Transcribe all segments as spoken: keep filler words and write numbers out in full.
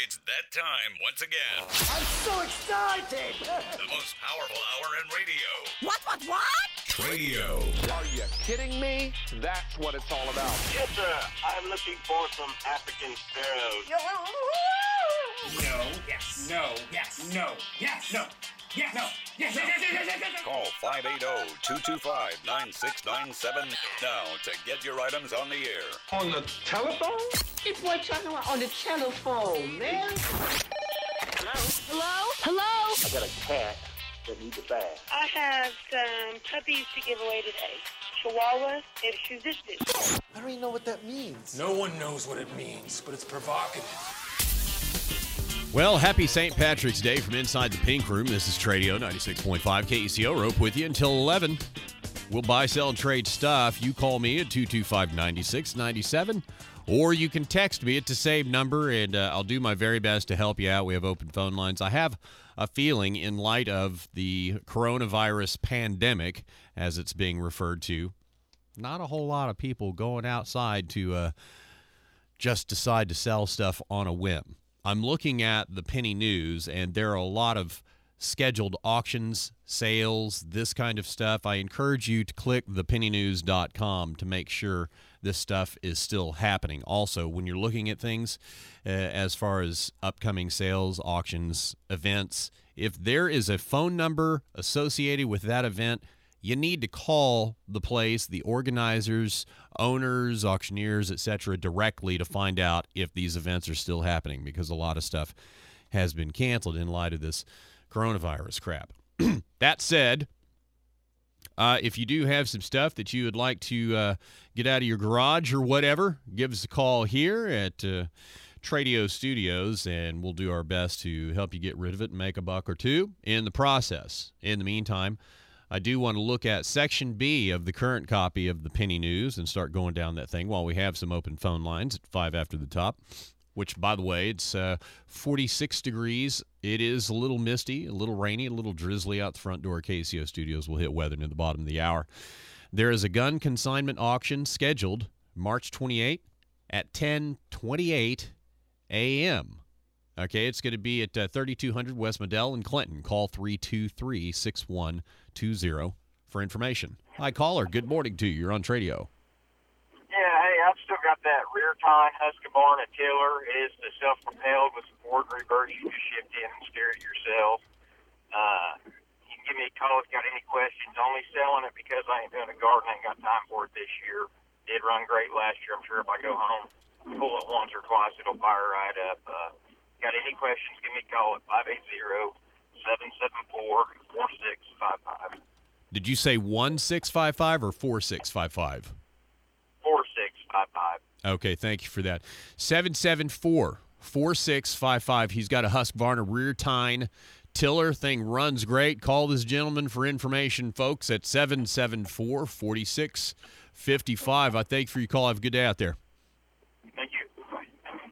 It's that time once again. I'm so excited! The most powerful hour in radio. What, what, what? Radio. Are you kidding me? That's what it's all about. Yes, sir. I'm looking for some African sparrows. No, yes, no, yes, no, yes, no, yes, no, yes, yes, yes, yes, yes, yes, yes. Call five eight zero, two two five, nine six nine seven now to get your items on the air. On the telephone? It's what talking about on the telephone, man. Hello? Hello? I got a cat that needs a bath. I have some puppies to give away today. Chihuahuas and Shih Tzus. I don't even know what that means. No one knows what it means, but it's provocative. Well, happy Saint Patrick's Day from inside the Pink Room. This is Tradio ninety-six point five K E C O. Rope with you until eleven. We'll buy, sell, and trade stuff. You call me at two two five, nine six nine seven, or you can text me at the same number, and uh, I'll do my very best to help you out. We have open phone lines. I have a feeling, in light of the coronavirus pandemic, as it's being referred to, not a whole lot of people going outside to uh, just decide to sell stuff on a whim. I'm looking at the Penny News, and there are a lot of scheduled auctions, sales, this kind of stuff. I encourage you to click the penny news dot com to make sure this stuff is still happening. Also, when you're looking at things uh, as far as upcoming sales, auctions, events, if there is a phone number associated with that event, you need to call the place, the organizers, owners, auctioneers, et cetera, directly to find out if these events are still happening, because a lot of stuff has been canceled in light of this coronavirus crap. That said, uh, if you do have some stuff that you would like to uh, get out of your garage or whatever, give us a call here at uh, Tradio Studios, and we'll do our best to help you get rid of it and make a buck or two in the process. In the meantime, I do want to look at Section B of the current copy of the Penny News and start going down that thing while we have some open phone lines at five after the top, which, by the way, it's uh, forty-six degrees. It is a little misty, a little rainy, a little drizzly out the front door. K C O Studios will hit weather near the bottom of the hour. There is a gun consignment auction scheduled March twenty-eighth at ten twenty-eight a.m. Okay, it's going to be at uh, thirty-two hundred West Medell in Clinton. Call three two three, six one two zero for information. Hi, caller. Good morning to you. You're on Tradio. Yeah, hey, I've still got that rear tine Husqvarna tiller. It is the self-propelled with support and reverse. You just shift in and steer it yourself. Uh, you can give me a call if you got any questions. Only selling it because I ain't doing a garden. I ain't got time for it this year. Did run great last year. I'm sure if I go home, pull it once or twice, it'll fire right up. Uh, got any questions, give me a call at five eight zero, seven seven four, four six five five. Did you say one six five five or four six five five? four six five five. Okay, thank you for that. seven seven four, four six five five. He's got a Husqvarna rear tine tiller. Thing runs great. Call this gentleman for information, folks, at seven seven four, four six five five. I thank you for your call. Have a good day out there. Thank you. Bye.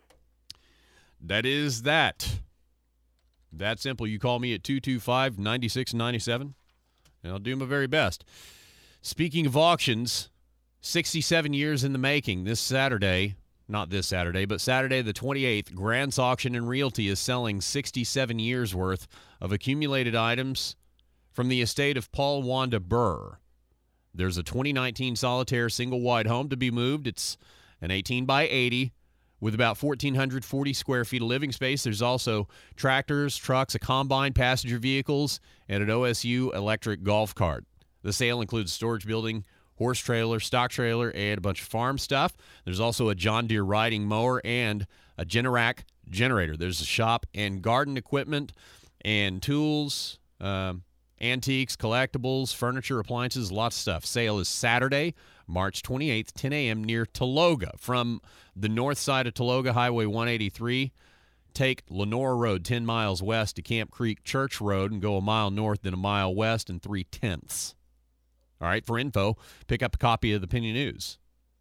That is that. That simple. You call me at two two five, nine six nine seven, and I'll do my very best. Speaking of auctions, sixty-seven years in the making. This Saturday, not this Saturday, but Saturday the twenty-eighth, Grants Auction and Realty is selling sixty-seven years worth of accumulated items from the estate of Paul Wanda Burr. There's a twenty nineteen Solitaire single wide home to be moved. It's an eighteen by eighty with about one thousand four hundred forty square feet of living space. There's also tractors, trucks, a combine, passenger vehicles, and an O S U electric golf cart. The sale includes storage building, horse trailer, stock trailer, and a bunch of farm stuff. There's also a John Deere riding mower and a Generac generator. There's a shop and garden equipment and tools, um, antiques, collectibles, furniture, appliances, lots of stuff. Sale is Saturday, March twenty-eighth, ten a.m. near Taloga. From the north side of Taloga, Highway one eighty-three, take Lenore Road ten miles west to Camp Creek Church Road and go a mile north, then a mile west and three-tenths. All right, for info, pick up a copy of the Penny News.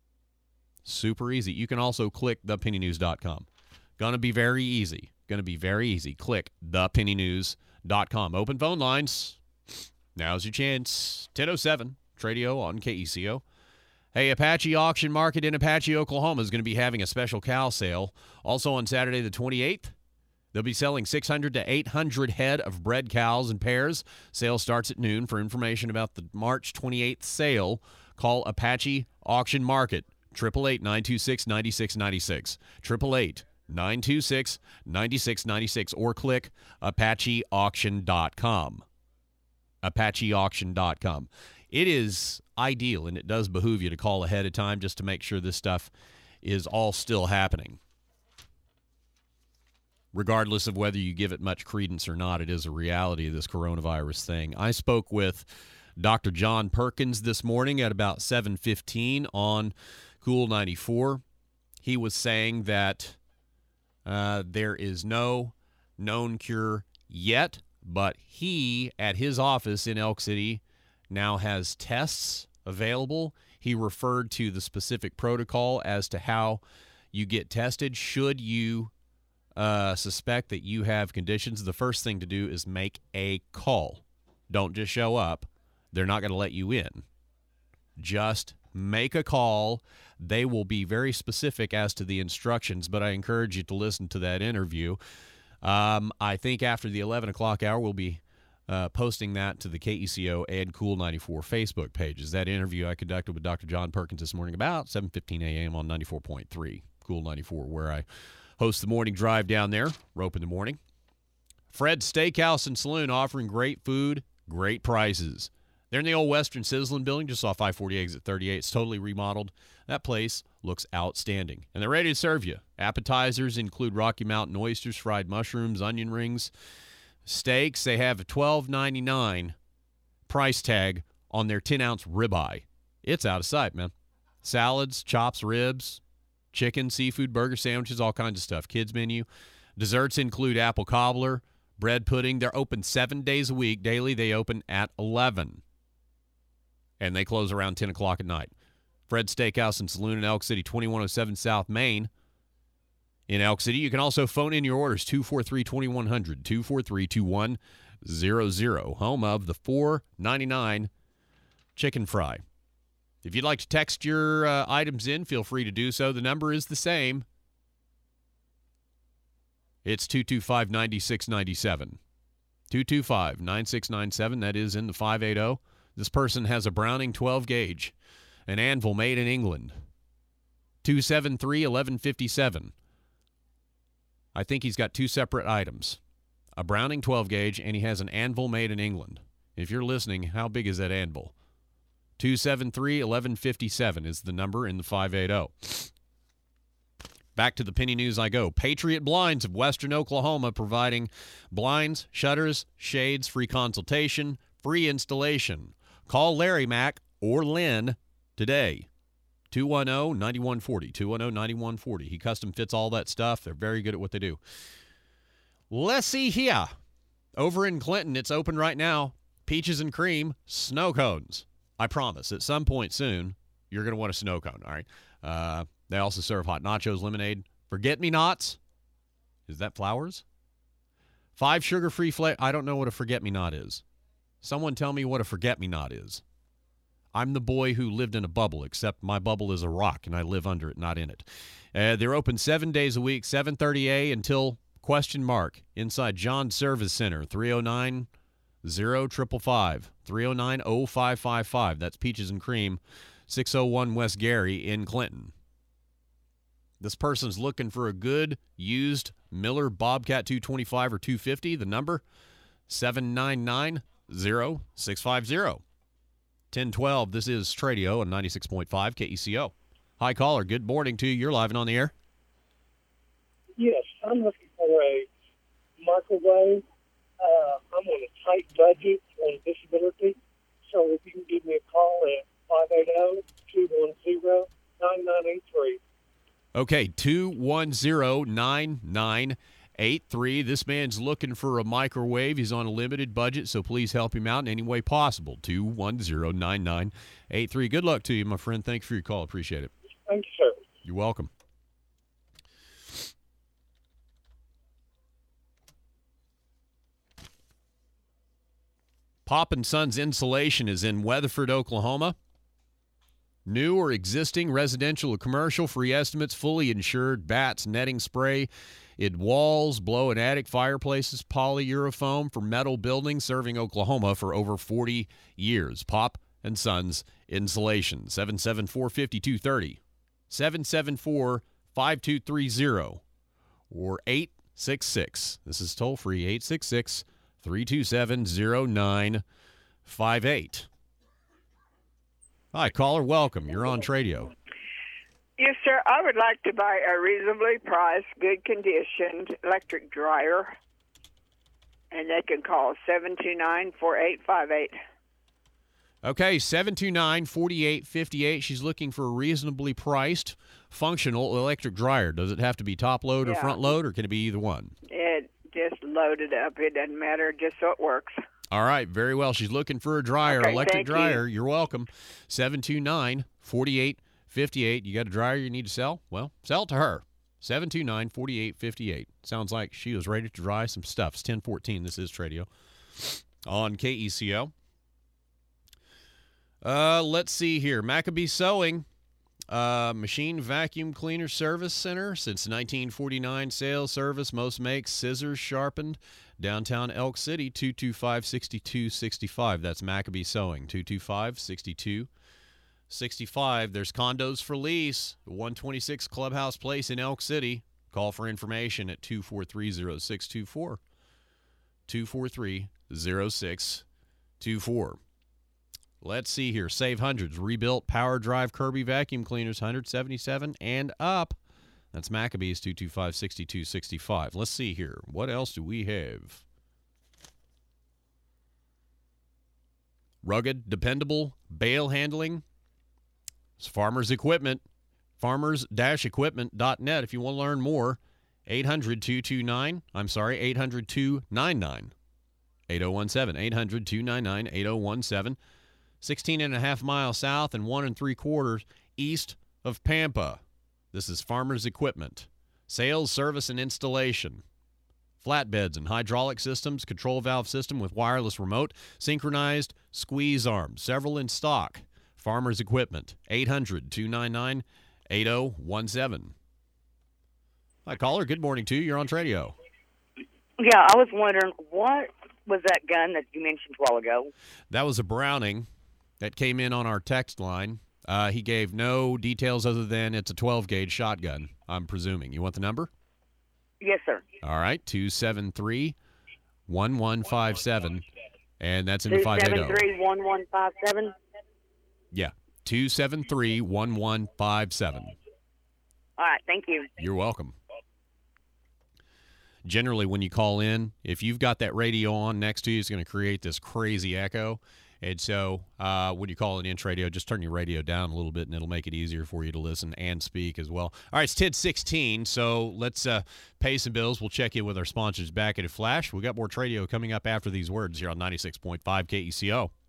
Super easy. You can also click the penny news dot com. Going to be very easy. Going to be very easy. Click the penny news dot com. Open phone lines. Now's your chance. ten oh seven, Tradio on K E C O. Hey, Apache Auction Market in Apache, Oklahoma is going to be having a special cow sale. Also on Saturday the twenty-eighth, They'll be selling six hundred to eight hundred head of bred cows and pairs. Sale starts at noon. For information about the March twenty-eighth sale, call Apache Auction Market, eight eight eight, nine two six, nine six nine six, eight eight eight, nine two six, nine six nine six, or click apache auction dot com. apache auction dot com. It is ideal, and it does behoove you to call ahead of time just to make sure this stuff is all still happening. Regardless of whether you give it much credence or not, it is a reality of this coronavirus thing. I spoke with Doctor John Perkins this morning at about seven fifteen on Cool ninety-four. He was saying that uh, there is no known cure yet, but he, at his office in Elk City, now has tests available. He referred to the specific protocol as to how you get tested should you Uh, suspect that you have conditions. The first thing to do is make a call. Don't just show up. They're not going to let you in. Just make a call. They will be very specific as to the instructions, but I encourage you to listen to that interview. Um, I think after the eleven o'clock hour, we'll be uh, posting that to the K E C O and Cool ninety-four Facebook pages. That interview I conducted with Doctor John Perkins this morning about seven fifteen a.m. on ninety-four point three Cool ninety-four, where I host the morning drive down there, Rope in the Morning. Fred's Steakhouse and Saloon offering great food, great prices. They're in the old Western Sizzlin building, just off I forty exit thirty-eight. It's totally remodeled. That place looks outstanding. And they're ready to serve you. Appetizers include Rocky Mountain oysters, fried mushrooms, onion rings, steaks. They have a twelve ninety-nine price tag on their ten-ounce ribeye. It's out of sight, man. Salads, chops, ribs, chicken, seafood, burger sandwiches, all kinds of stuff. Kids menu. Desserts include apple cobbler, bread pudding. They're open seven days a week. Daily, they open at eleven. And they close around ten o'clock at night. Fred's Steakhouse and Saloon in Elk City, twenty-one oh seven South Main. In Elk City, you can also phone in your orders, two four three, two one zero zero, two four three, two one zero zero. Home of the four ninety-nine chicken fry. If you'd like to text your uh, items in, feel free to do so. The number is the same. It's two two five, nine six nine seven. two two five, nine six nine seven. That is in the five eighty. This person has a Browning twelve gauge, an anvil made in England. two seven three, eleven fifty-seven. I think he's got two separate items. A Browning twelve gauge, and he has an anvil made in England. If you're listening, how big is that anvil? two seven three, eleven fifty-seven is the number in the five eighty. Back to the Penny News I go. Patriot Blinds of Western Oklahoma providing blinds, shutters, shades, free consultation, free installation. Call Larry Mack or Lynn today. two one zero, nine one four zero. two one zero, nine one four zero. He custom fits all that stuff. They're very good at what they do. Let's see here. Over in Clinton, it's open right now. Peaches and cream, snow cones. I promise, at some point soon, you're going to want a snow cone, all right? Uh, they also serve hot nachos, lemonade, forget-me-nots. Is that flowers? Five sugar-free flavors. I don't know what a forget-me-not is. Someone tell me what a forget-me-not is. I'm the boy who lived in a bubble, except my bubble is a rock, and I live under it, not in it. Uh, they're open seven days a week, seven thirty a until question mark, inside John Service Center, three oh nine, oh five five five, three oh nine, oh five five five. That's Peaches and Cream, six oh one West Gary in Clinton. This person's looking for a good used Miller Bobcat two twenty-five or two fifty. The number, seven nine nine, oh six five zero. ten twelve, this is Tradio on ninety-six point five K E C O. Hi, caller. Good morning to you. You're live and on the air. Yes, I'm looking for a microwave. Uh, I'm on a tight budget on disability, so if you can give me a call at five eight zero, two one zero, nine nine eight three. Okay, two one zero, nine nine eight three. This man's looking for a microwave. He's on a limited budget, so please help him out in any way possible. two one zero, nine nine eight three. Good luck to you, my friend. Thanks for your call. Appreciate it. Thank you, sir. You're welcome. Pop and Sons Insulation is in Weatherford, Oklahoma. New or existing residential or commercial, free estimates, fully insured, bats, netting spray, in walls, blow and attic fireplaces, polyurofoam for metal buildings, serving Oklahoma for over forty years. Pop and Sons Insulation, seven seven four, five two three zero, seven seven four, five two three zero, or eight six six. This is toll free, eight six six, three two seven, zero nine five eight. Hi, caller. Welcome. You're on Tradio. Yes, sir. I would like to buy a reasonably priced, good conditioned electric dryer, and they can call seven two nine, four eight five eight. Okay, seven two nine, four eight five eight. She's looking for a reasonably priced, functional electric dryer. Does it have to be top load or Yeah. front load, or can it be either one? It just loaded up. It doesn't matter, just so it works. All right, very well. She's looking for a dryer, Okay, electric thank dryer. you. You're welcome. seven two nine, four eight five eight. You got a dryer you need to sell? Well, sell it to her. seven two nine, four eight five eight. Sounds like she was ready to dry some stuff. It's ten fourteen. This is Tradio on K E C O. Uh, let's see here. Maccabee Sewing, uh, Machine Vacuum Cleaner Service Center. Since nineteen forty-nine, sales, service, most makes, scissors sharpened. Downtown Elk City, two two five, six two six five. That's Maccabee Sewing, two two five, six two six five. There's condos for lease, one twenty-six Clubhouse Place in Elk City. Call for information at two four three, zero six two four, two four three, zero six two four. Let's see here. Save hundreds. Rebuilt Power Drive Kirby vacuum cleaners, one seventy-seven and up. That's Maccabees, two two five, six two six five. Let's see here. What else do we have? Rugged, dependable, bale handling. It's Farmers Equipment. farmers dash equipment dot net if you want to learn more. eight hundred, two two nine. I'm sorry, eight hundred, two nine nine, eight oh one seven. eight hundred, two nine nine, eight oh one seven. sixteen and a half miles south and one and three quarters east of Pampa. This is Farmers Equipment. Sales, service, and installation. Flatbeds and hydraulic systems, control valve system with wireless remote, synchronized squeeze arms, several in stock. Farmers Equipment, eight hundred, two nine nine, eight oh one seven. Hi, caller. Good morning to you. You're on Tradio. Yeah, I was wondering, what was that gun that you mentioned a while ago? That was a Browning that came in on our text line. Uh, he gave no details other than it's a twelve gauge shotgun, I'm presuming. You want the number? Yes, sir. All right, two seven three, one one five seven, and that's in five eighty. two seven three, one one five seven? Yeah, two seven three, one one five seven. All right, thank you. You're welcome. Generally, when you call in, if you've got that radio on next to you, it's going to create this crazy echo. And so uh, when you call it in Tradio, just turn your radio down a little bit, and it'll make it easier for you to listen and speak as well. All right, it's ten sixteen, so let's uh, pay some bills. We'll check in with our sponsors back at a flash. We got more Tradio coming up after these words here on ninety-six point five K E C O.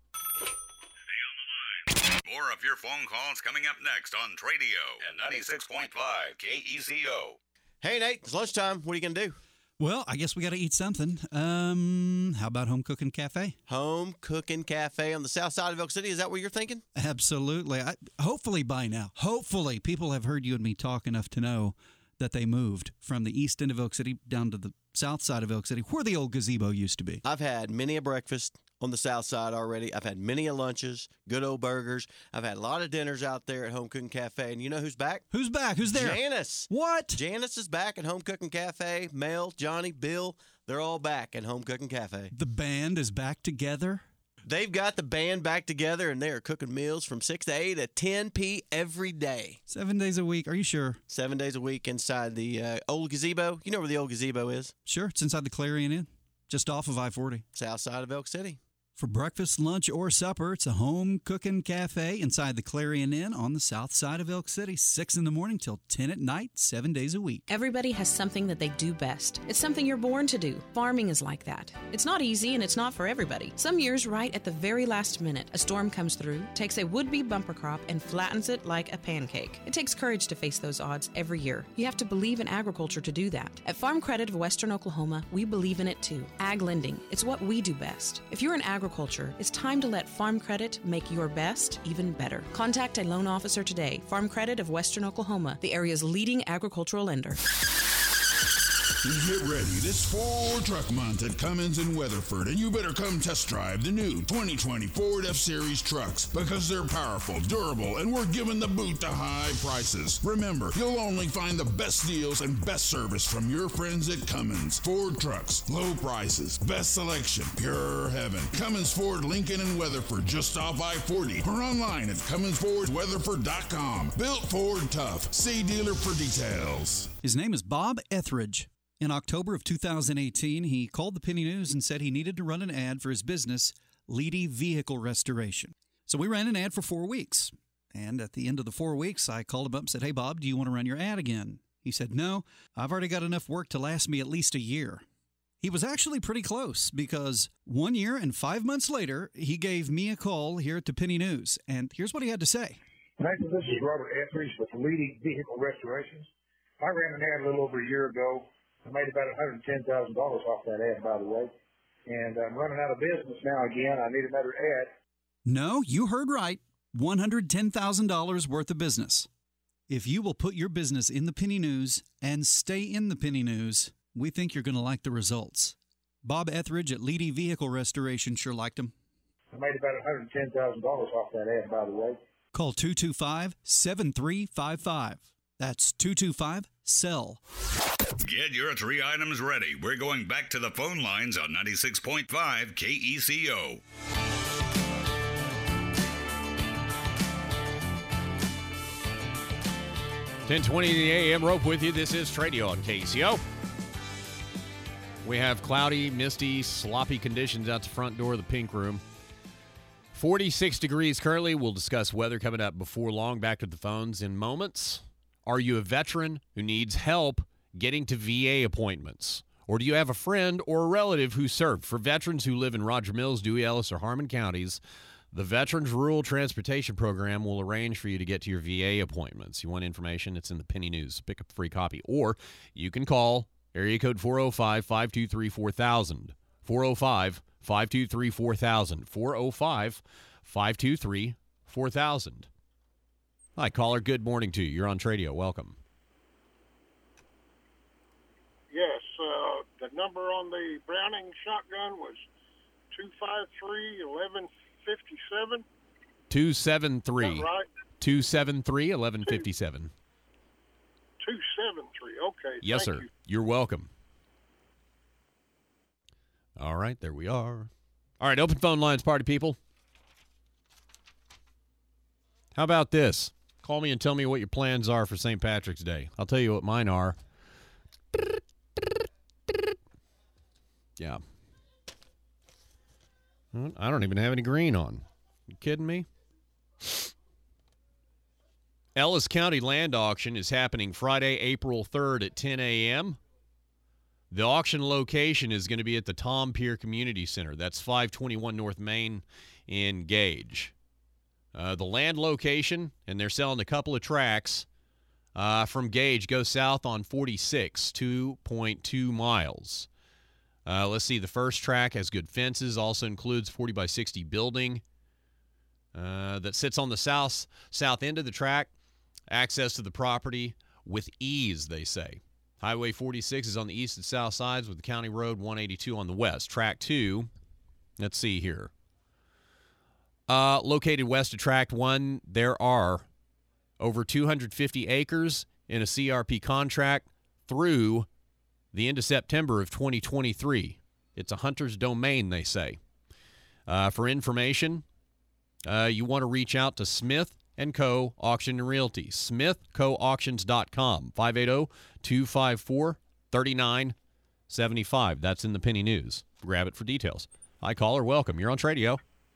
More of your phone calls coming up next on Tradio at ninety-six point five K E C O. Hey, Nate, it's lunchtime. What are you going to do? Well, I guess we got to eat something. Um, how about Home Cooking Cafe? Home Cooking Cafe on the south side of Elk City. Is that what you're thinking? Absolutely. I, hopefully by now, hopefully people have heard you and me talk enough to know that they moved from the east end of Elk City down to the south side of Elk City, where the old gazebo used to be. I've had many a breakfast on the south side already. I've had many a lunches, good old burgers. I've had a lot of dinners out there at Home Cooking Cafe. And you know who's back? Who's back? Who's there? Janice. What? Janice is back at Home Cooking Cafe. Mel, Johnny, Bill, they're all back at Home Cooking Cafe. The band is back together? They've got the band back together, and they are cooking meals from six to eight at ten p every day. Seven days a week. Are you sure? Seven days a week inside the uh, old gazebo. You know where the old gazebo is? Sure. It's inside the Clarion Inn, just off of I forty. South side of Elk City. For breakfast, lunch, or supper, it's a Home Cooking Cafe inside the Clarion Inn on the south side of Elk City, six in the morning till ten at night, seven days a week. Everybody has something that they do best. It's something you're born to do. Farming is like that. It's not easy and it's not for everybody. Some years, right at the very last minute, a storm comes through, takes a would-be bumper crop, and flattens it like a pancake. It takes courage to face those odds every year. You have to believe in agriculture to do that. At Farm Credit of Western Oklahoma, we believe in it too. Ag lending. It's what we do best. If you're an agriculture agriculture, it's time to let Farm Credit make your best even better. Contact a loan officer today. Farm Credit of Western Oklahoma, the area's leading agricultural lender. Get ready. This Ford Truck Month at Cummins in Weatherford, and you better come test drive the new twenty twenty Ford F-Series trucks because they're powerful, durable, and we're giving the boot the high prices. Remember, you'll only find the best deals and best service from your friends at Cummins. Ford trucks, low prices, best selection, pure heaven. Cummins Ford, Lincoln and Weatherford, just off I forty, or online at cummins ford weatherford dot com. Built Ford tough. See dealer for details. His name is Bob Etheridge. In October of two thousand eighteen, he called the Penny News and said he needed to run an ad for his business, Leedy Vehicle Restoration. So we ran an ad for four weeks. And at the end of the four weeks, I called him up and said, "Hey, Bob, do you want to run your ad again?" He said, "No, I've already got enough work to last me at least a year." He was actually pretty close because one year and five months later, he gave me a call here at the Penny News. And here's what he had to say. Nathan, this is Robert Etheridge with Leedy Vehicle Restorations. I ran an ad a little over a year ago. I made about one hundred ten thousand dollars off that ad, by the way. And I'm running out of business now again. I need another ad. No, you heard right. one hundred ten thousand dollars worth of business. If you will put your business in the Penny News and stay in the Penny News, we think you're going to like the results. Bob Etheridge at Leedy Vehicle Restoration sure liked him. I made about one hundred ten thousand dollars off that ad, by the way. Call two two five, seven three five five. That's two two five, S E L L. Get your three items ready. We're going back to the phone lines on ninety-six point five K E C O. ten twenty A M, Rope with you. This is Tradio on K E C O. We have cloudy, misty, sloppy conditions out the front door of the Pink Room. forty-six degrees currently. We'll discuss weather coming up before long. Back to the phones in moments. Are you a veteran who needs help getting to V A appointments? Or do you have a friend or a relative who served? For veterans who live in Roger Mills, Dewey, Ellis, or Harmon counties, the Veterans Rural Transportation Program will arrange for you to get to your V A appointments. You want information? It's in the Penny News. Pick up a free copy. Or you can call area code four oh five, five two three, four thousand. four oh five, five two three, four thousand. four oh five, five two three, four thousand. Hi, caller. Good morning to you. You're on Tradio. Welcome. Yes, uh, the number on the Browning shotgun was two five three, eleven fifty-seven. two seven three. Is that right? two seven three, eleven fifty-seven. two seven three, okay. Yes, thank sir. You. You're welcome. All right, there we are. All right, open phone lines, party people. How about this? Call me and tell me what your plans are for Saint Patrick's Day. I'll tell you what mine are. Yeah. I don't even have any green on. You kidding me? Ellis County Land Auction is happening Friday, April third at ten a.m. The auction location is going to be at the Tom Pier Community Center. That's five twenty-one North Main in Gage. Uh, the land location, and they're selling a couple of tracks uh, from Gage, go south on forty-six, two point two miles. Uh, let's see, the first track has good fences, also includes forty by sixty building uh, that sits on the south south end of the track. Access to the property with ease, they say. Highway forty-six is on the east and south sides with the County Road one eighty-two on the west. Track two, let's see here. Uh, located west of Track one, there are over two hundred fifty acres in a C R P contract through the end of September of twenty twenty-three. It's a hunter's domain, they say. Uh, for information, uh, you want to reach out to Smith and Co. Auction and Realty. smith co auctions dot com. five eight zero, two five four, three nine seven five. That's in the Penny News. Grab it for details. Hi, caller. Welcome. You're on Tradio.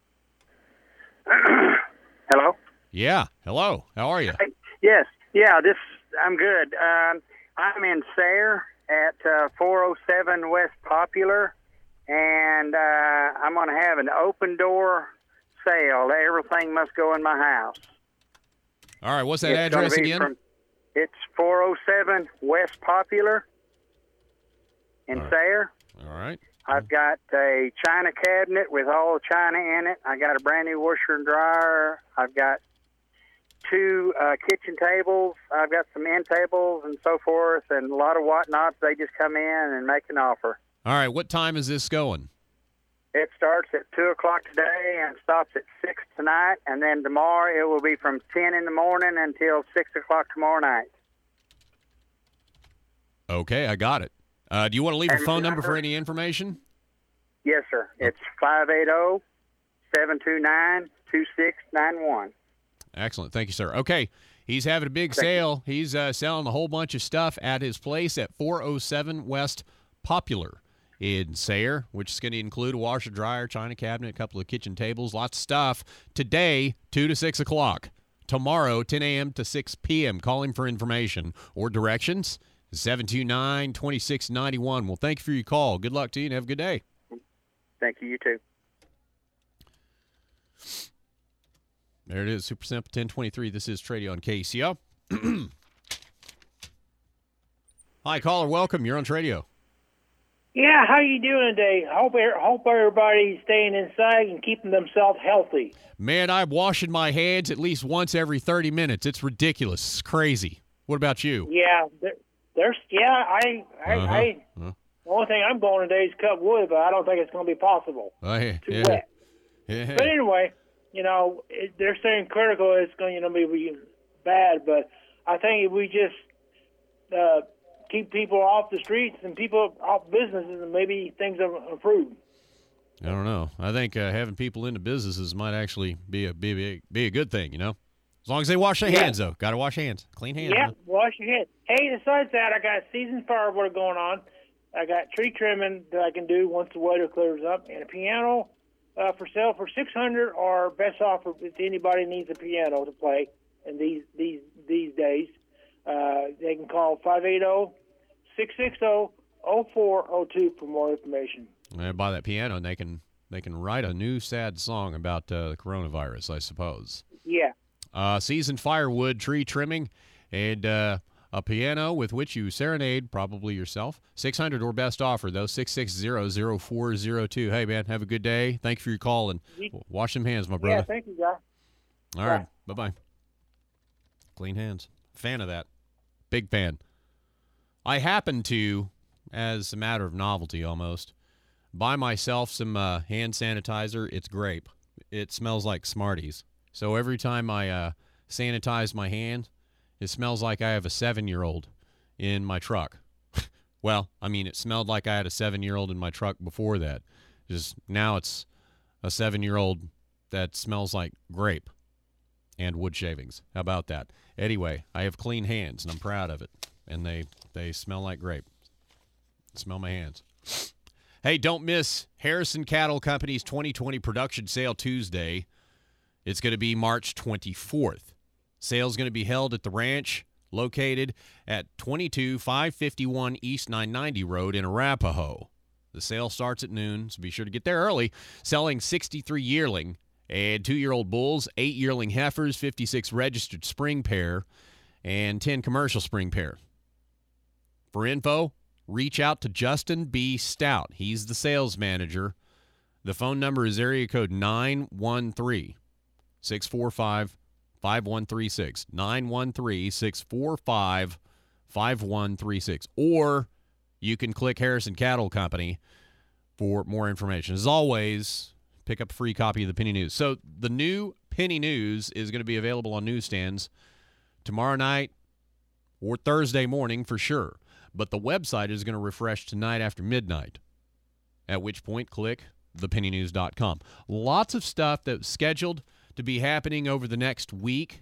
Hello? Yeah. Hello. How are you? Yes. Yeah, this I'm good. Um, I'm in Sayre at uh, four oh seven West Popular, and uh, I'm going to have an open door sale. Everything must go in my house. All right. What's that It's gonna address be again? From, it's four oh seven West Popular in All right. Sayre. All right. I've got a china cabinet with all the china in it. I got a brand new washer and dryer. I've got two uh, kitchen tables. I've got some end tables and so forth, and a lot of whatnots. They just come in and make an offer. All right, what time is this going? It starts at two o'clock today and stops at six tonight, and then tomorrow it will be from ten in the morning until six o'clock tomorrow night. Okay, I got it. Uh, do you want to leave And a phone number number- for any information? Yes, sir. It's five eight zero, seven two nine, two six nine one. Excellent. Thank you, sir. Okay, he's having a big sale. He's uh, selling a whole bunch of stuff at his place at four oh seven West Popular in Sayre, which is going to include a washer, dryer, china cabinet, a couple of kitchen tables, lots of stuff. Today, two to six o'clock. Tomorrow, ten a.m. to six p.m. Call him for information or directions, seven two nine, two six nine one. Well, thank you for your call. Good luck to you and have a good day. Thank you. You too. There it is, Super Simple ten twenty-three. This is Trady on K C O. Hi, caller. Welcome. You're on Tradio. Yeah, how you doing today? Hope hope everybody's staying inside and keeping themselves healthy. Man, I'm washing my hands at least once every thirty minutes. It's ridiculous. It's crazy. What about you? Yeah, there, there's yeah. I I, Uh-huh. I Uh-huh. the only thing I'm going today is cut wood, but I don't think it's going to be possible. Oh, yeah. Too yeah. wet. Yeah. But anyway, you know, it, they're saying critical is going to be bad, but I think if we just uh, keep people off the streets and people off businesses, and maybe things will improve. I don't know. I think uh, having people into businesses might actually be a be, be, be a good thing, you know? As long as they wash their Yeah. hands, though. Got to wash hands. Clean hands. Yeah, man. wash your hands. Hey, besides that, I got season firewood going on. I got tree trimming that I can do once the weather clears up, and a piano uh, for sale for six hundred dollars, or best offer if anybody needs a piano to play in these these these days. Uh, they can call five eight zero, six six zero, zero four zero two for more information. They buy that piano, and they can they can write a new sad song about uh, the coronavirus, I suppose. Yeah. Uh, seasoned firewood, tree trimming, and uh, a piano with which you serenade, probably yourself. six hundred or best offer, though, six six zero, zero four zero two. Hey, man, have a good day. Thank you for your call, and wash them hands, my brother. Yeah, thank you, guys. All right, bye-bye. Clean hands. Fan of that. Big fan. I happen to, as a matter of novelty almost, buy myself some uh, hand sanitizer. It's grape. It smells like Smarties. So every time I uh, sanitize my hand, it smells like I have a seven-year-old in my truck. Well, I mean, it smelled like I had a seven-year-old in my truck before that. Just now it's a seven-year-old that smells like grape and wood shavings. How about that? Anyway, I have clean hands, and I'm proud of it. And they, they smell like grape. Smell my hands. Hey, don't miss Harrison Cattle Company's twenty twenty production sale Tuesday. It's going to be March twenty-fourth. Sale's going to be held at the ranch located at twenty-two five fifty-one East nine ninety Road in Arapahoe. The sale starts at noon, so be sure to get there early. Selling sixty-three yearling and two-year-old bulls, eight yearling heifers, fifty-six registered spring pair, and ten commercial spring pair. For info, reach out to Justin B. Stout. He's the sales manager. The phone number is area code nine one three, six four five, five one three six. nine one three, six four five, five one three six. Or you can click Harrison Cattle Company for more information. As always, pick up a free copy of the Penny News. So the new Penny News is going to be available on newsstands tomorrow night or Thursday morning for sure. But the website is going to refresh tonight after midnight, at which point click the penny news dot com. Lots of stuff that's scheduled to be happening over the next week.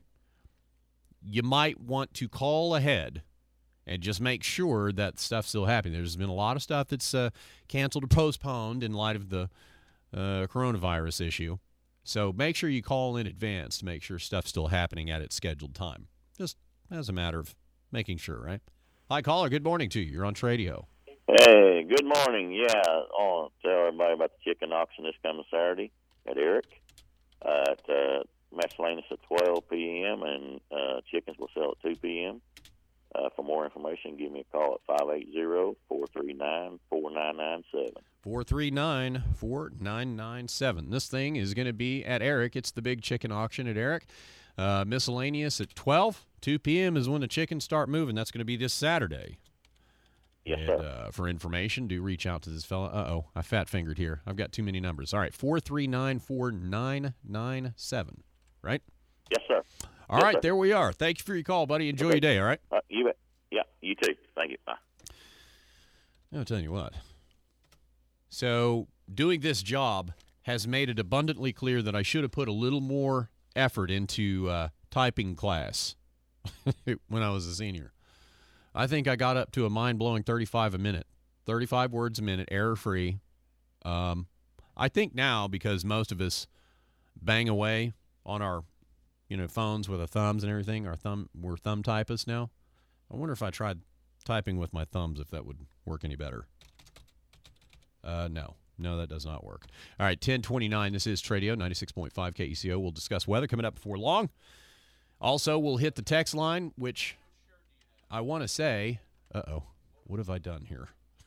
You might want to call ahead and just make sure that stuff's still happening. There's been a lot of stuff that's uh, canceled or postponed in light of the uh, coronavirus issue. So make sure you call in advance to make sure stuff's still happening at its scheduled time. Just as a matter of making sure, right? Hi, caller. Good morning to you. You're on Tradio. Hey, good morning. Yeah, I'll tell everybody about the chicken auction this coming Saturday at Eric uh, at uh, Messalina at twelve p.m. and uh, chickens will sell at two p.m. Uh, for more information, give me a call at five eight zero, four three nine, four nine nine seven. four three nine, four nine nine seven. This thing is going to be at Eric. It's the big chicken auction at Eric. Uh, miscellaneous at twelve. two p.m. is when the chickens start moving. That's going to be this Saturday. Yes, and, sir. Uh, for information, do reach out to this fella. Uh-oh, I fat-fingered here. I've got too many numbers. All right, four three nine, four nine nine seven, right? Yes, sir. All yes, right, sir. There we are. Thank you for your call, buddy. Enjoy Okay. your day, all right? Uh, you bet. Yeah, you too. Thank you. Bye. I'll tell you what. So doing this job has made it abundantly clear that I should have put a little more effort into uh, typing class when I was a senior. I think I got up to a mind-blowing thirty-five a minute, thirty-five words a minute, error-free. Um, I think now, because most of us bang away on our, you know, phones with our thumbs and everything, our thumb, we're thumb typists now. I wonder if I tried typing with my thumbs, if that would work any better. Uh, no. No, that does not work. All right, ten twenty-nine. This is Tradio, ninety-six point five K E C O. We'll discuss weather coming up before long. Also, we'll hit the text line, which I want to say, uh-oh, what have I done here?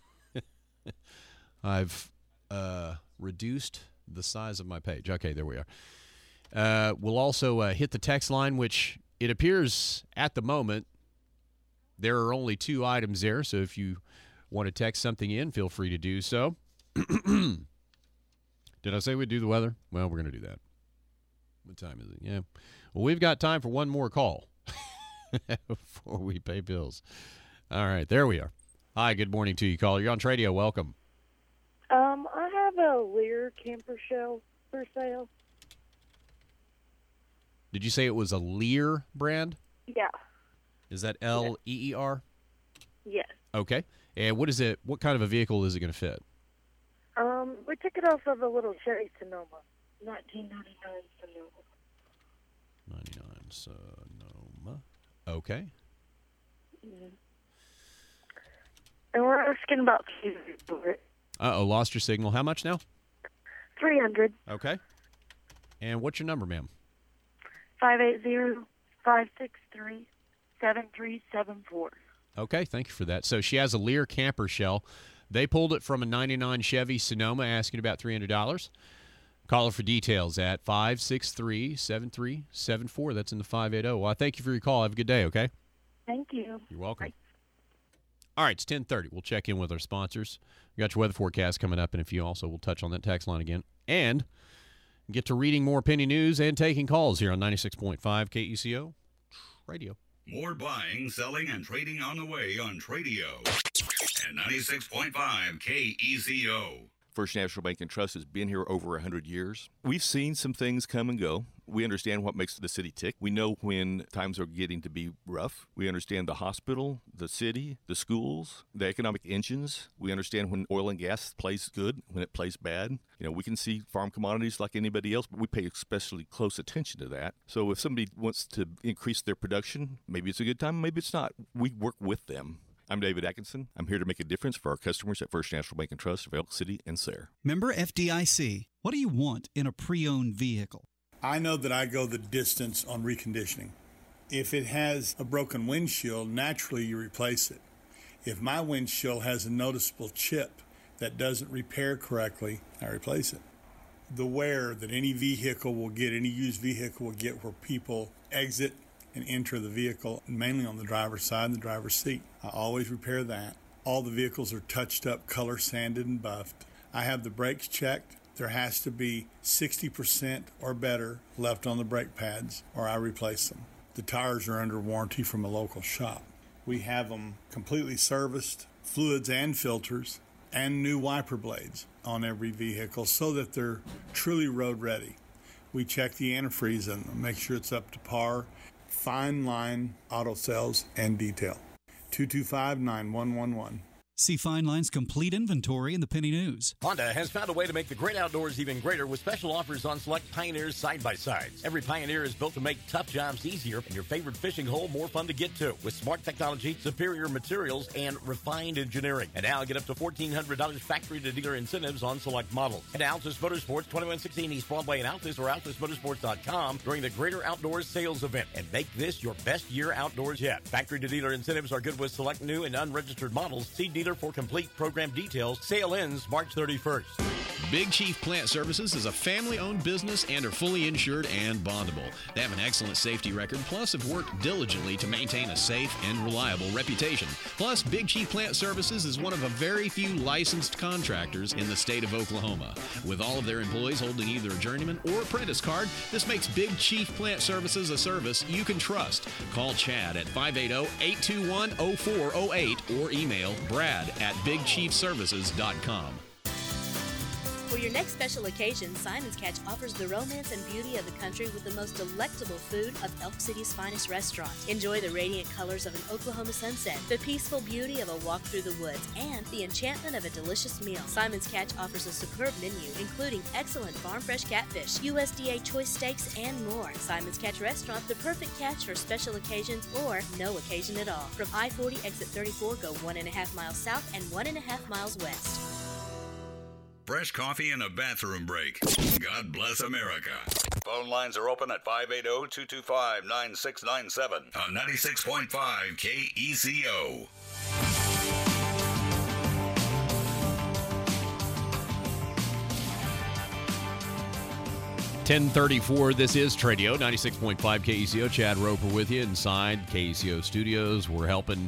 I've uh, reduced the size of my page. Okay, there we are. Uh, we'll also uh, hit the text line, which it appears at the moment there are only two items there, so if you want to text something in, feel free to do so. Did I say we'd do the weather? Well, we're going to do that. What time is it? Yeah. Well, we've got time for one more call before we pay bills. All right, there we are. Hi, good morning to you, caller. You're on Tradio. Welcome. Um, I have a Lear camper shell for sale. Did you say it was a Lear brand? Yeah. Is that L E E R? Yes. Okay. And what is it? What kind of a vehicle is it going to fit? Um, we took it off of a little Chevy Sonoma, nineteen ninety-nine Sonoma. ninety-nine Sonoma. Okay. Mm-hmm. And we're asking about two hundred for it. Uh-oh, lost your signal. How much now? Three hundred. Okay. And what's your number, ma'am? Five eight zero five six three seven three seven four. Okay, thank you for that. So she has a Lear camper shell. They pulled it from a ninety-nine Chevy Sonoma, asking about three hundred dollars. Call her for details at five six three seven three seven four. That's in the five eighty. Well, I thank you for your call. Have a good day, okay? Thank you. You're welcome. Bye. All right, it's ten thirty. We'll check in with our sponsors. We got your weather forecast coming up in a few. Also, we'll touch on that text line again. And get to reading more penny news and taking calls here on ninety-six point five K E C O Radio. More buying, selling, and trading on the way on Tradio and ninety-six point five K E C O. First National Bank and Trust has been here over one hundred years. We've seen some things come and go. We understand what makes the city tick. We know when times are getting to be rough. We understand the hospital, the city, the schools, the economic engines. We understand when oil and gas plays good, when it plays bad. You know, we can see farm commodities like anybody else, but we pay especially close attention to that. So if somebody wants to increase their production, maybe it's a good time, maybe it's not. We work with them. I'm David Atkinson. I'm here to make a difference for our customers at First National Bank and Trust of Elk City and Sayre. Member F D I C. What do you want in a pre-owned vehicle? I know that I go the distance on reconditioning. If it has a broken windshield, naturally you replace it. If my windshield has a noticeable chip that doesn't repair correctly, I replace it. The wear that any vehicle will get, any used vehicle will get where people exit and enter the vehicle, mainly on the driver's side and the driver's seat. I always repair that. All the vehicles are touched up, color sanded, and buffed. I have the brakes checked. There has to be sixty percent or better left on the brake pads, or I replace them. The tires are under warranty from a local shop. We have them completely serviced, fluids and filters, and new wiper blades on every vehicle so that they're truly road ready. We check the antifreeze in them, make sure it's up to par. Fine Line Auto Sales and Detail. two two five, nine one one one. See Fine Line's complete inventory in the Penny News. Honda has found a way to make the great outdoors even greater with special offers on select Pioneer side-by-sides. Every Pioneer is built to make tough jobs easier and your favorite fishing hole more fun to get to with smart technology, superior materials, and refined engineering. And now get up to fourteen hundred dollars factory-to-dealer incentives on select models. Head to Altus Motorsports, twenty-one sixteen East Broadway in Altus or altus motorsports dot com during the Greater Outdoors Sales Event and make this your best year outdoors yet. Factory-to-dealer incentives are good with select new and unregistered models. See dealer either for complete program details. Sale ends March thirty-first. Big Chief Plant Services is a family-owned business and are fully insured and bondable. They have an excellent safety record, plus have worked diligently to maintain a safe and reliable reputation. Plus, Big Chief Plant Services is one of a very few licensed contractors in the state of Oklahoma. With all of their employees holding either a journeyman or apprentice card, this makes Big Chief Plant Services a service you can trust. Call Chad at five eight zero, eight two one, zero four zero eight or email brad at big chief services dot com. For your next special occasion, Simon's Catch offers the romance and beauty of the country with the most delectable food of Elk City's finest restaurant. Enjoy the radiant colors of an Oklahoma sunset, the peaceful beauty of a walk through the woods, and the enchantment of a delicious meal. Simon's Catch offers a superb menu, including excellent farm-fresh catfish, U S D A choice steaks, and more. Simon's Catch Restaurant, the perfect catch for special occasions or no occasion at all. From I forty exit thirty-four, go one and a half miles south and one and a half miles west. Fresh coffee and a bathroom break. God bless America. Phone lines are open at five eight zero, two two five, nine six nine seven on ninety-six point five K E C O. ten thirty-four, this is Tradio, ninety-six point five K E C O. Chad Roper with you inside K E C O studios. We're helping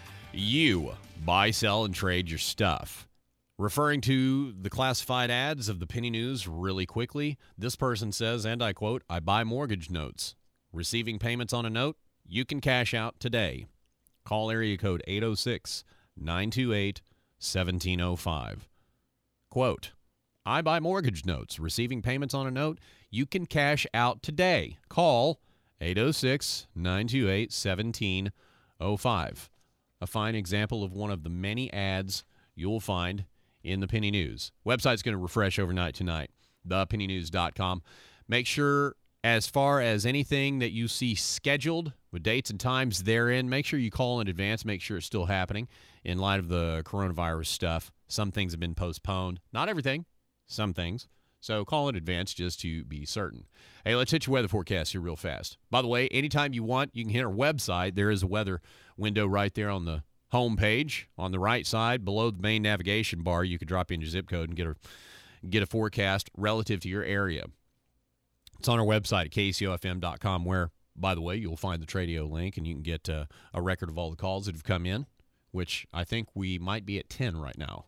you buy, sell, and trade your stuff. Referring to the classified ads of the Penny News really quickly, this person says, and I quote, "I buy mortgage notes. Receiving payments on a note? You can cash out today. Call area code eight oh six, nine two eight, one seven oh five. Quote, "I buy mortgage notes. Receiving payments on a note? You can cash out today. Call eight oh six, nine two eight, one seven oh five. A fine example of one of the many ads you'll find in the Penny News. Website's going to refresh overnight tonight, the penny news dot com. Make sure, as far as anything that you see scheduled with dates and times therein, make sure you call in advance. Make sure it's still happening in light of the coronavirus stuff. Some things have been postponed. Not everything, some things. So call in advance just to be certain. Hey, let's hit your weather forecast here real fast. By the way, anytime you want, you can hit our website. There is a weather window right there on the home page on the right side below the main navigation bar. You can drop in your zip code and get a get a forecast relative to your area. It's on our website at K C O F M dot com, where, by the way, you'll find the Tradio link and you can get uh, a record of all the calls that have come in, which I think we might be at ten right now.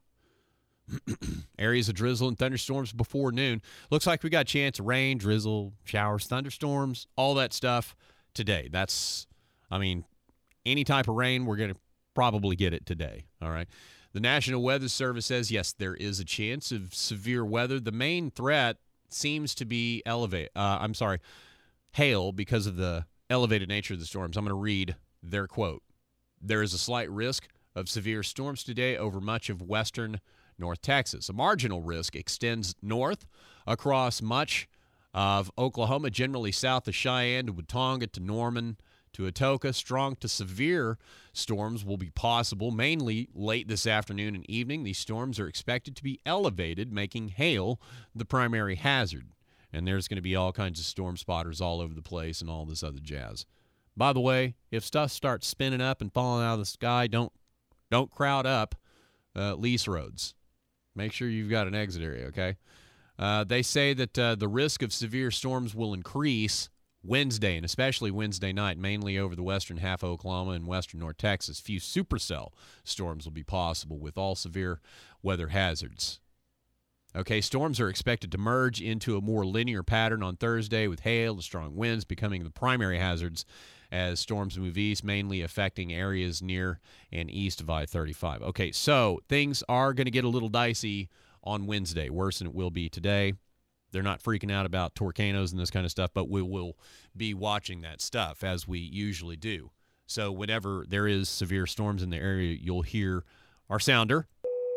Areas of drizzle and thunderstorms before noon. Looks like we got a chance of rain, drizzle, showers, thunderstorms, all that stuff today. That's, I mean, any type of rain, we're going to probably get it today. All right. The National Weather Service says, yes, there is a chance of severe weather. The main threat seems to be elevate. Uh, I'm sorry, hail, because of the elevated nature of the storms. I'm going to read their quote. "There is a slight risk of severe storms today over much of western North Texas. A marginal risk extends north across much of Oklahoma, generally south of Cheyenne to Watonga to Norman to Atoka. Strong to severe storms will be possible, mainly late this afternoon and evening. These storms are expected to be elevated, making hail the primary hazard. And there's going to be all kinds of storm spotters all over the place and all this other jazz. By the way, if stuff starts spinning up and falling out of the sky, don't don't crowd up uh, lease roads. Make sure you've got an exit area, okay? Uh, they say that uh, the risk of severe storms will increase Wednesday, and especially Wednesday night, mainly over the western half of Oklahoma and western North Texas. Few supercell storms will be possible with all severe weather hazards. Okay, storms are expected to merge into a more linear pattern on Thursday, with hail and strong winds becoming the primary hazards as storms move east, mainly affecting areas near and east of I thirty-five. Okay, so things are going to get a little dicey on Wednesday, worse than it will be today. They're not freaking out about tornadoes and this kind of stuff, but we will be watching that stuff as we usually do. So whenever there is severe storms in the area, you'll hear our sounder.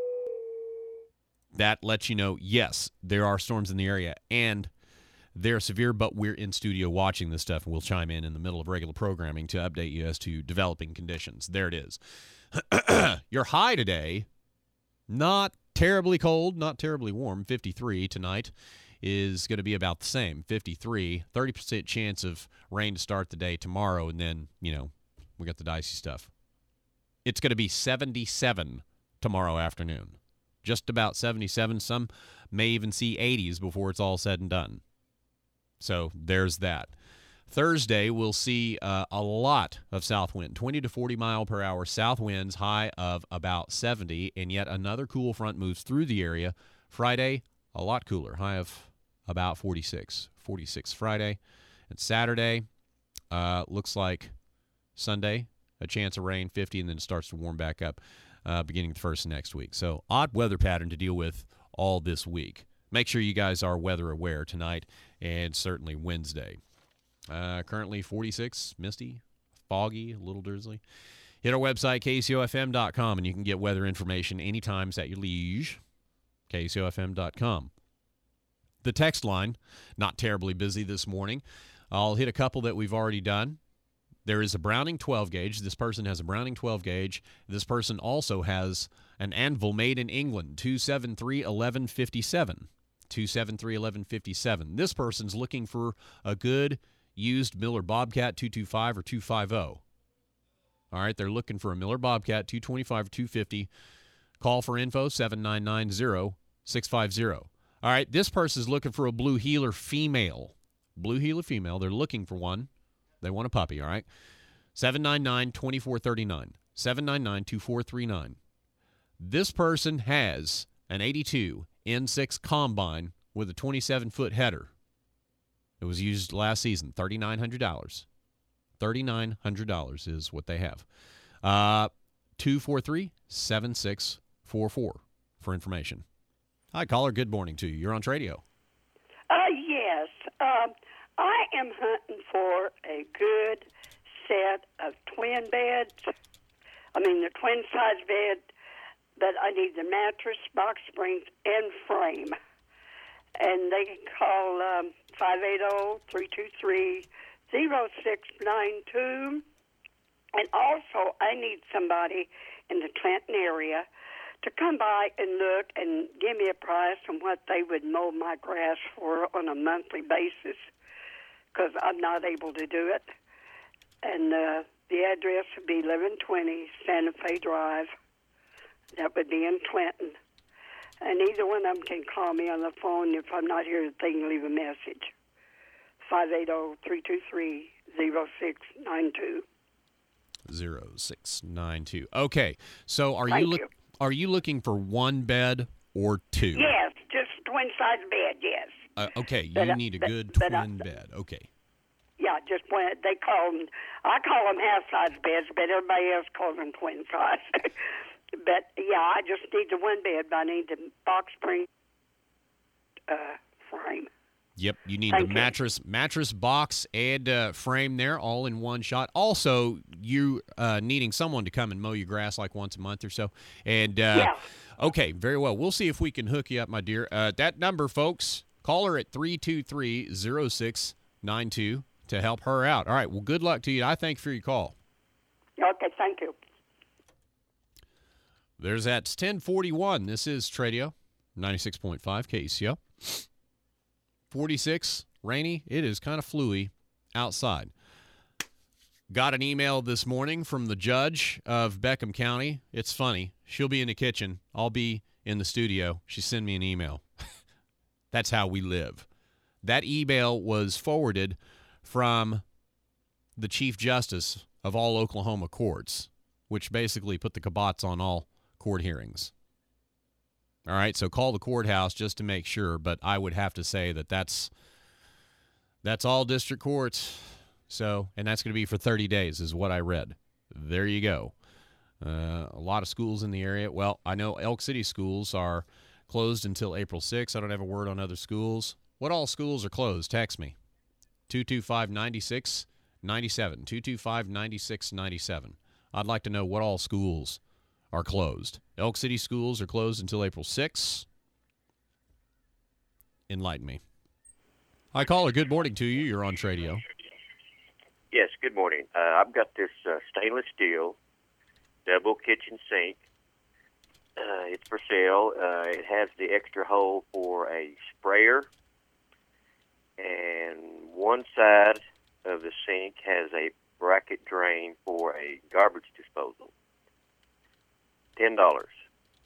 That lets you know, yes, there are storms in the area, and they're severe, but we're in studio watching this stuff, and we'll chime in in the middle of regular programming to update you as to developing conditions. There it is. Your high today, not terribly cold, not terribly warm, fifty-three tonight, is going to be about the same, fifty-three, thirty percent chance of rain to start the day tomorrow, and then, you know, we got the dicey stuff. It's going to be seventy-seven tomorrow afternoon. Just about seventy-seven. Some may even see eighties before it's all said and done. So there's that. Thursday, we'll see uh, a lot of south wind, twenty to forty mile per hour south winds, high of about seventy, and yet another cool front moves through the area. Friday, a lot cooler, high of about forty-six. forty-six Friday. And Saturday, uh, looks like Sunday, a chance of rain, fifty, and then it starts to warm back up uh, beginning the first of next week. So odd weather pattern to deal with all this week. Make sure you guys are weather aware tonight and certainly Wednesday. Uh, currently forty-six, misty, foggy, a little drizzly. Hit our website, K C O F M dot com, and you can get weather information anytime at your liege, K C O F M dot com. The text line, not terribly busy this morning. I'll hit a couple that we've already done. There is a Browning twelve gauge. This person has a Browning twelve gauge. This person also has an Anvil made in England, two seven three, eleven fifty-seven. two seven three, eleven fifty-seven. This person's looking for a good used Miller Bobcat two twenty-five or two fifty. All right, they're looking for a Miller Bobcat two twenty-five or two fifty. Call for info, seven nine nine zero six five zero. All right, this person's looking for a Blue Heeler female. Blue Heeler female. They're looking for one. They want a puppy, all right? seven nine nine, two four three nine. seven nine nine, two four three nine. This person has an eighty-two N six Combine with a twenty-seven foot header. It was used last season, three thousand nine hundred dollars. three thousand nine hundred dollars is what they have. Uh, two four three, seven six four four for information. Hi, caller. Good morning to you. You're on Tradio. Uh, yes. Um, I am hunting for a good set of twin beds. I mean, the twin size bed, but I need the mattress, box springs, and frame. And they can call um, five eight zero, three two three, zero six nine two. And also, I need somebody in the Clinton area to come by and look and give me a price on what they would mow my grass for on a monthly basis, because I'm not able to do it. And uh, the address would be eleven twenty Santa Fe Drive. That would be in Clinton. And either one of them can call me on the phone. If I'm not here, they can leave a message. five eight zero, three two three, zero six nine two. zero six nine two. Okay, so are Thank you, look, you. are you looking for one bed or two? Yes, just twin-size bed, yes. Uh, okay, you But, uh, need a but- good but, uh, twin bed. Okay. Yeah, just one. They call them, I call them half-size beds, but everybody else calls them twin-size. But, yeah, I just need the one bed, but I need the box spring uh, frame. Yep, you need Thank the you. mattress, mattress box, and uh, frame there, all in one shot. Also, you uh, needing someone to come and mow your grass like once a month or so. And uh, Yeah. okay, very well. We'll see if we can hook you up, my dear. Uh, that number, folks, call her at three two three, zero six nine two to help her out. All right. Well, good luck to you. I thank you for your call. Okay, thank you. There's that. It's ten forty-one. This is Tradio, ninety-six point five K C O. forty-six, rainy. It is kind of fluey outside. Got an email this morning from the judge of Beckham County. It's funny. She'll be in the kitchen. I'll be in the studio. She sent me an email. That's how we live. That email was forwarded from the Chief Justice of all Oklahoma courts, which basically put the kibosh on all court hearings. All right, so call the courthouse just to make sure, but I would have to say that that's that's all district courts. So, and that's going to be for thirty days is what I read. There you go. Uh, a lot of schools in the area. Well, I know Elk City schools are closed until April sixth. I don't have a word on other schools. What all schools are closed? Text me. two two five, nine six nine seven. two two five, nine six nine seven. I'd like to know what all schools are closed. Elk City schools are closed until April sixth. Enlighten me. Hi, caller. Good morning to you. You're on Tradio. Yes, good morning. Uh, I've got this uh, stainless steel double kitchen sink. Uh, it's for sale. Uh, it has the extra hole for a sprayer, and one side of the sink has a bracket drain for a garbage disposal. ten dollars.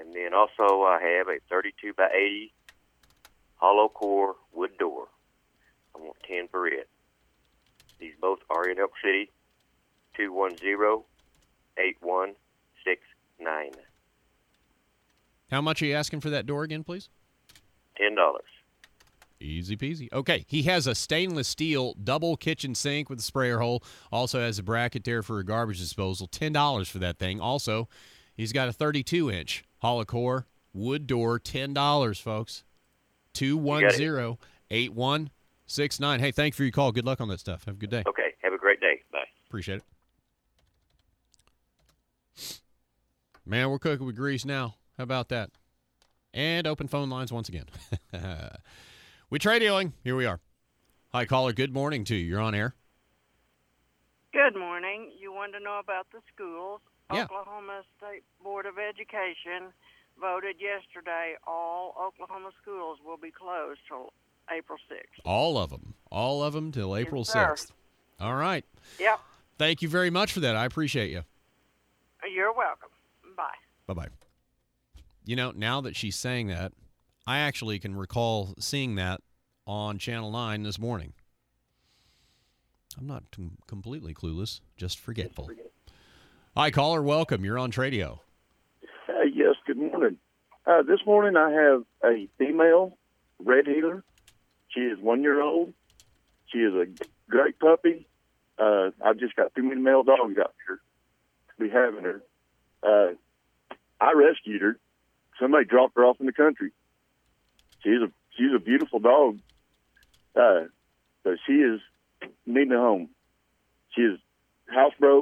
And then also I have a thirty-two by eighty hollow core wood door. I want ten for it. These both are in Elk City, two one zero, eight one six nine. How much are you asking for that door again, please? ten dollars. Easy peasy. Okay, he has a stainless steel double kitchen sink with a sprayer hole. Also has a bracket there for a garbage disposal. ten dollars for that thing. Also, he's got a thirty-two inch hollow core wood door. ten dollars, folks. two one zero, eight one six nine. Hey, thanks for your call. Good luck on that stuff. Have a good day. Okay, have a great day. Bye. Appreciate it. Man, we're cooking with grease now. How about that? And open phone lines once again. We tradioing. Here we are. Hi, caller. Good morning to you. You're on air. Good morning. You want to know about the schools? Yeah. Oklahoma State Board of Education voted yesterday all Oklahoma schools will be closed till April sixth. All of them. All of them till April sir. sixth. All right. Yep. Thank you very much for that. I appreciate you. You're welcome. Bye. Bye-bye. You know, now that she's saying that, I actually can recall seeing that on Channel nine this morning. I'm not com- completely clueless, just forgetful. Hi, caller. Welcome. You're on Tradio. Uh, yes, good morning. Uh, this morning I have a female red heeler. She is one year old. She is a great puppy. Uh, I've just got too many male dogs out here to be having her. Uh, I rescued her. Somebody dropped her off in the country. She's a she's a beautiful dog, uh, but she is needing a home. She is housebroke.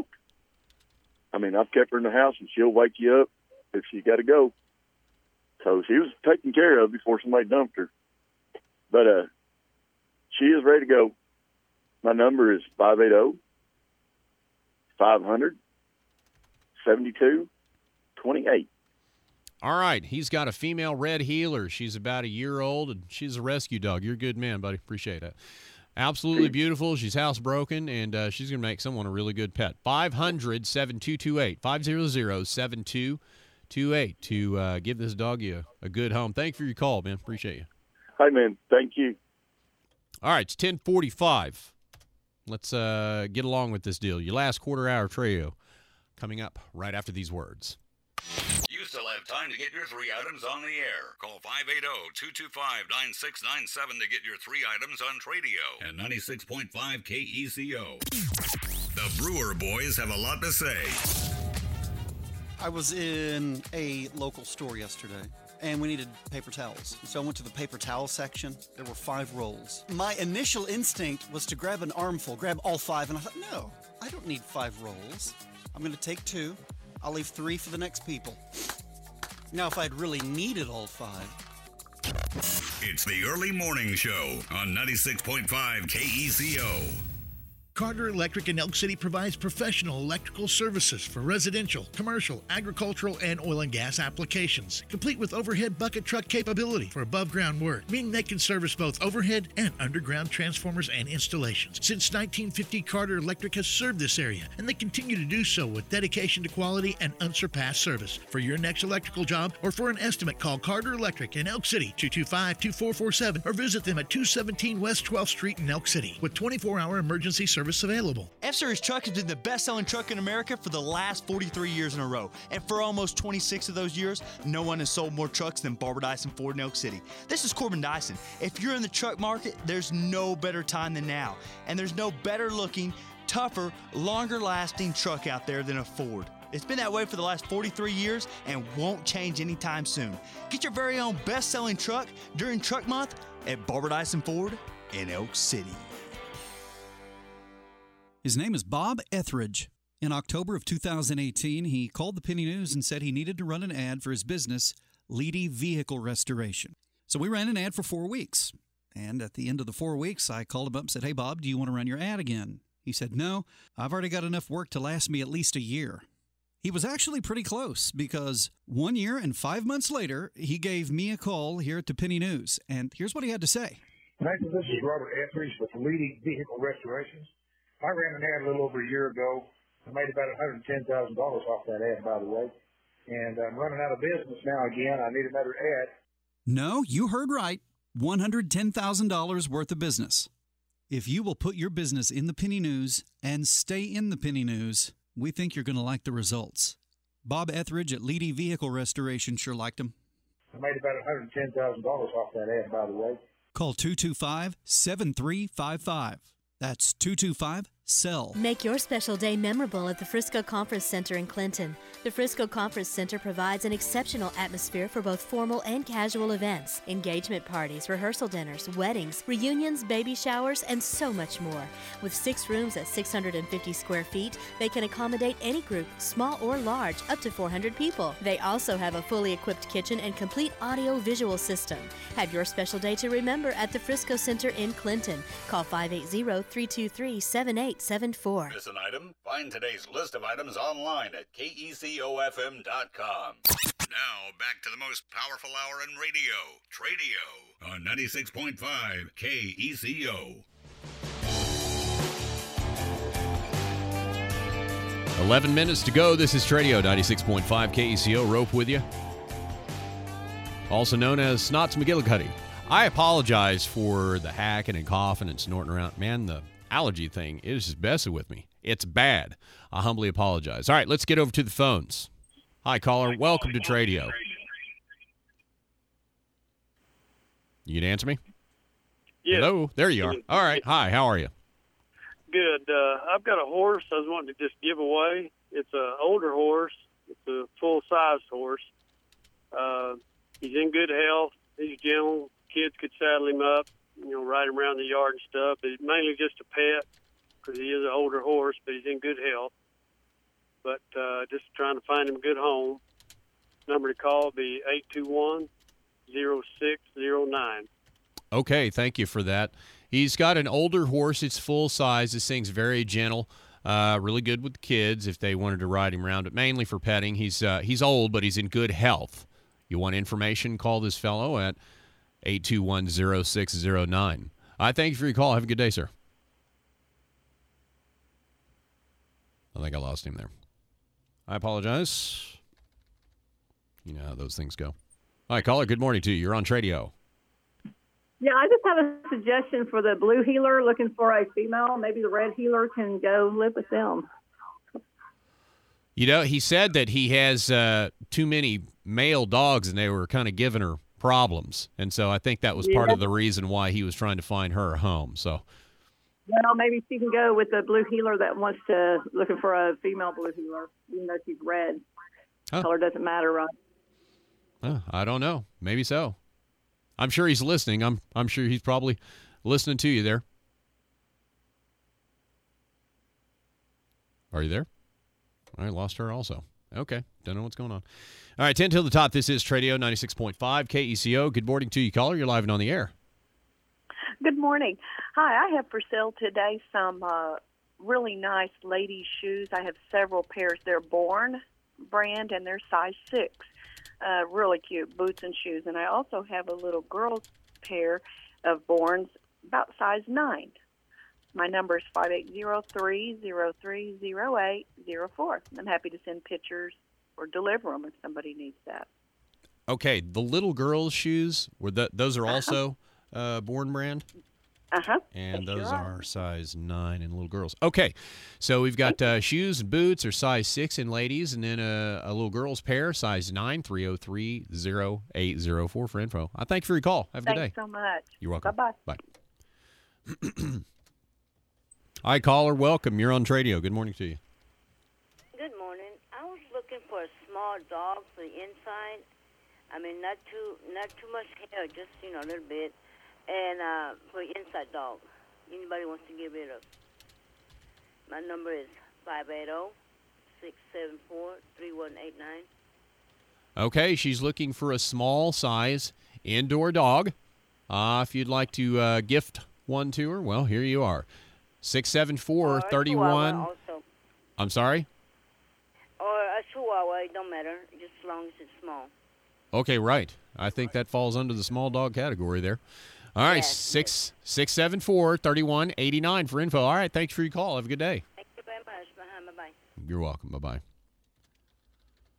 I mean, I've kept her in the house, and she'll wake you up if she got to go. So she was taken care of before somebody dumped her. But uh, she is ready to go. My number is five eight zero, five hundred, seventy-two twenty-eight. All right. He's got a female red heeler. She's about a year old, and she's a rescue dog. You're a good man, buddy. Appreciate it. Absolutely beautiful. She's housebroken, and uh, she's going to make someone a really good pet. five hundred, seven two two eight, five hundred, seven two two eight to uh, give this doggy a, a good home. Thank you for your call, man. Appreciate you. Hi, man. Thank you. All right. It's ten forty-five. Let's uh, get along with this deal. Your last quarter hour trio coming up right after these words. You still have time to get your three items on the air. Call five eight zero, two two five, nine six nine seven to get your three items on Tradio and ninety-six point five K E C O. The Brewer Boys have a lot to say. I was in a local store yesterday, and we needed paper towels. So I went to the paper towel section. There were five rolls. My initial instinct was to grab an armful, grab all five, and I thought, no, I don't need five rolls. I'm going to take two. I'll leave three for the next people. Now, if I'd really needed all five... It's the Early Morning Show on ninety-six point five K E C O. Carter Electric in Elk City provides professional electrical services for residential, commercial, agricultural, and oil and gas applications, complete with overhead bucket truck capability for above-ground work, meaning they can service both overhead and underground transformers and installations. Since nineteen fifty, Carter Electric has served this area, and they continue to do so with dedication to quality and unsurpassed service. For your next electrical job or for an estimate, call Carter Electric in Elk City, two two five, two four four seven, or visit them at two seventeen West twelfth Street in Elk City, with twenty-four hour emergency service available. F-Series truck has been the best-selling truck in America for the last forty-three years in a row. And for almost twenty-six of those years, no one has sold more trucks than Barbara Dyson Ford in Elk City. This is Corbin Dyson. If you're in the truck market, there's no better time than now. And there's no better-looking, tougher, longer-lasting truck out there than a Ford. It's been that way for the last forty-three years and won't change anytime soon. Get your very own best-selling truck during Truck Month at Barbara Dyson Ford in Elk City. His name is Bob Etheridge. In October of two thousand eighteen, he called the Penny News and said he needed to run an ad for his business, Leedy Vehicle Restoration. So we ran an ad for four weeks. And at the end of the four weeks, I called him up and said, hey, Bob, do you want to run your ad again? He said, no, I've already got enough work to last me at least a year. He was actually pretty close because one year and five months later, he gave me a call here at the Penny News. And here's what he had to say. Nathan, this is Robert Etheridge with Leedy Vehicle Restorations. I ran an ad a little over a year ago. I made about one hundred ten thousand dollars off that ad, by the way. and I'm running out of business now again. I need another ad. No, you heard right. one hundred ten thousand dollars worth of business. If you will put your business in the Penny News and stay in the Penny News, we think you're going to like the results. Bob Etheridge at Leedy Vehicle Restoration sure liked them. I made about one hundred ten thousand dollars off that ad, by the way. Call two two five, seven three five five. That's two two five, S E L L. Make your special day memorable at the Frisco Conference Center in Clinton. The Frisco Conference Center provides an exceptional atmosphere for both formal and casual events, engagement parties, rehearsal dinners, weddings, reunions, baby showers, and so much more. With six rooms at six hundred fifty square feet, they can accommodate any group, small or large, up to four hundred people. They also have a fully equipped kitchen and complete audio-visual system. Have your special day to remember at the Frisco Center in Clinton. Call five eight zero, three two three, seven eight seven four. Miss an item? Find today's list of items online at K E C O F M dot com. Now, back to the most powerful hour in radio, Tradio, on ninety-six point five K E C O. eleven minutes to go. This is Tradio, ninety-six point five K E C O. Rope with you. Also known as Snots McGillicuddy. I apologize for the hacking and coughing and snorting around. Man, the allergy thing is just messing with me. It's bad. I humbly apologize. All right, let's get over to the phones. Hi, caller. Welcome to Tradio. You can answer me? Yes. Hello? There you are. All right. Hi, how are you? Good. Uh, I've got a horse I was wanting to just give away. It's an older horse. It's a full-sized horse. Uh, he's in good health. He's gentle. Kids could saddle him up, you know, ride him around the yard and stuff. But it's mainly just a pet because he is an older horse, but he's in good health. But uh, just trying to find him a good home. Number to call will be eight two one, zero six zero nine. Okay, thank you for that. He's got an older horse. It's full size. This thing's very gentle, uh, really good with the kids if they wanted to ride him around, but mainly for petting. He's uh, he's old, but he's in good health. You want information, call this fellow at eight two one, zero six zero nine. I thank you for your call. Have a good day, sir. I think I lost him there. I apologize. You know how those things go. All right, caller, good morning to you. You're on Tradio. Yeah, I just have a suggestion for the blue heeler looking for a female. Maybe the red heeler can go live with them. You know, he said that he has uh, too many male dogs and they were kind of giving her problems. And so I think that was part Yeah. of the reason why he was trying to find her a home. So, Well, maybe she can go with the blue heeler that wants to, looking for a female blue heeler, even though she's red. Huh. Color doesn't matter, right? uh, I don't know. Maybe so. I'm sure he's listening. I'm I'm sure he's probably listening to you there. Are you there? I lost her also. Okay. Don't know what's going on. All right, ten till the top. This is Tradio ninety-six point five K E C O. Good morning to you, caller. You're live and on the air. Good morning. Hi, I have for sale today some uh, really nice ladies' shoes. I have several pairs. They're Born brand, and they're size six. Uh, really cute boots and shoes. And I also have a little girl's pair of Borns, about size nine. My number is five eight zero, three zero three, zero eight zero four. I'm happy to send pictures or deliver them if somebody needs that. Okay, the little girls' shoes, were the, those are also uh, Born brand? Uh-huh. And They those sure are size nine in little girls. Okay, so we've got uh, shoes and boots are size six in ladies, and then a, a little girl's pair, size nine, three oh three, zero eight zero four for info. I thank you for your call. Have a good day. Thanks so much. You're welcome. Bye-bye. Bye. Hi, caller. Welcome. You're on Tradio. Good morning to you. Good morning. I was looking for a small dog for the inside. I mean, not too not too much hair, just, you know, a little bit. And uh, for the inside dog, anybody wants to give it a. My number is five eight zero, six seven four, three one eight nine. Okay, she's looking for a small size indoor dog. Uh, if you'd like to uh, gift one to her, well, here you are. six seven four, three one. Also. I'm sorry? Or a chihuahua, it don't matter, just as long as it's small. Okay, right. I think that falls under the small dog category there. All right, Yes, six six seven four thirty one eighty nine for info. All right, thanks for your call. Have a good day. Thank you very much. Bye bye. You're welcome. Bye bye.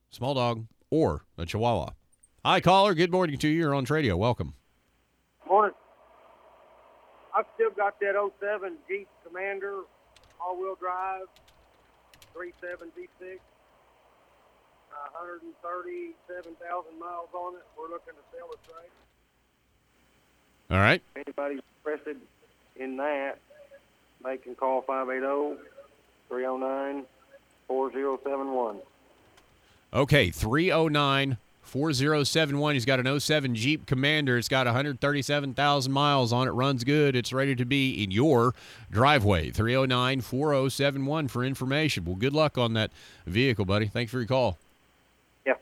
Small dog or a Chihuahua. Hi, caller. Good morning to you. You're on Tradio. Welcome. Morning. I've still got that oh seven Jeep Commander, all-wheel drive, three point seven V six, uh, one hundred thirty-seven thousand miles on it. We're looking to sell it right. All right. If anybody's interested in that, they can call five eight zero, three zero nine, four zero seven one. Okay, three oh nine, four oh seven one. He's got an oh seven Jeep Commander. It's got one hundred thirty-seven thousand miles on it. Runs good. It's ready to be in your driveway. three oh nine, four oh seven one for information. Well, good luck on that vehicle, buddy. Thanks for your call. Yeah.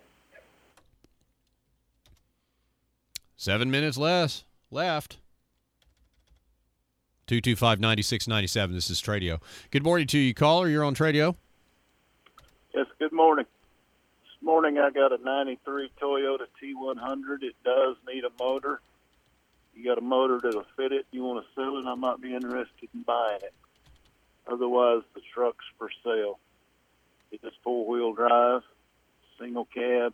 Seven minutes less left. two two five, nine six nine seven. This is Tradio. Good morning to you, caller. You're on Tradio. Yes, good morning. This morning I got a ninety-three Toyota T one hundred. It does need a motor. You got a motor that'll fit it. You want to sell it, I might be interested in buying it. Otherwise, the truck's for sale. It is four-wheel drive, single cab.